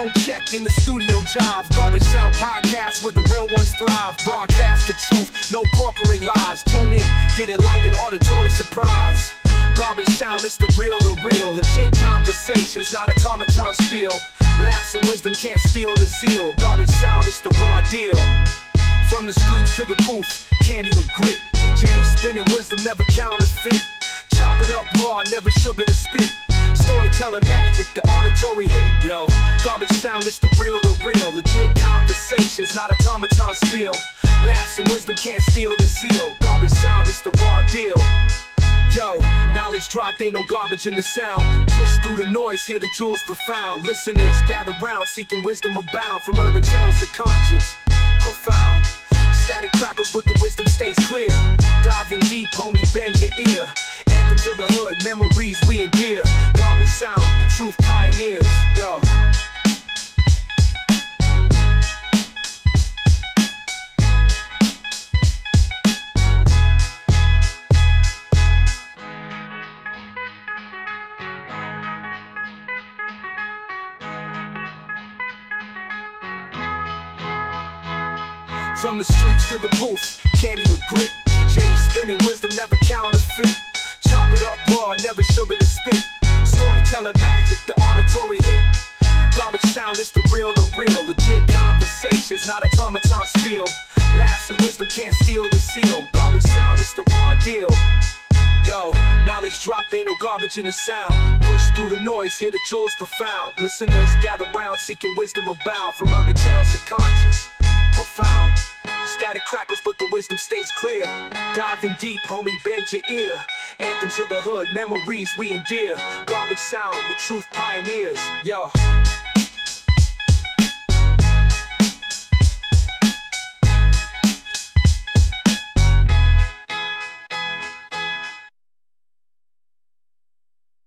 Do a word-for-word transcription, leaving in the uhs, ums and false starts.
Tone check in the studio jive. Garbage Sound podcast where the real ones thrive. Broadcast the truth, no corporate lies. Tune in, get it like an auditory surprise. Garbage Sound, it's the real, the real. Legit conversations, not a Comic-Con spiel. Laughs and wisdom can't steal the seal. Garbage Sound, it's the raw deal. From the streets to the booth, can't even grit. Jam spinning, wisdom never counterfeit. Chop it up raw, never sugar to spit. Storytelling magic, the auditory hit, yo. Garbage Sound, it's the real, the real. Legit conversations, not a Comic-Con spiel. Laughs and wisdom can't steal the seal. Garbage Sound, it's the raw deal. Yo, knowledge dropped, ain't no garbage in the sound. Push through the noise, hear the jewels profound. Listeners gather round, seeking wisdom abound. From urban channels to conscious, profound. Static crackles, but the wisdom stays clear. Diving deep, homie, bend your ear. Anthems of the hood, memories we endear. Garbage Sound, the truth pioneers, yo. From the streets to the booth, can't even grit. Chain spinning, wisdom never counterfeit. Chop it up raw, never sugar to spit. Storytelling magic, the auditory hit. Garbage Sound, it's the real, the real. Legit conversations, not a Comic-Con spiel. Laughs and wisdom can't steal the seal. Garbage Sound, it's the raw deal. Yo, knowledge dropped, ain't no garbage in the sound. Push through the noise, hear the jewels profound. Listeners gather round, seeking wisdom abound. From urban channels to conscious, profound. Static crackles, but the wisdom stays clear. Diving deep, homie, bend your ear. Anthems of the hood, memories we endear. Garbage Sound, the truth pioneers, yo.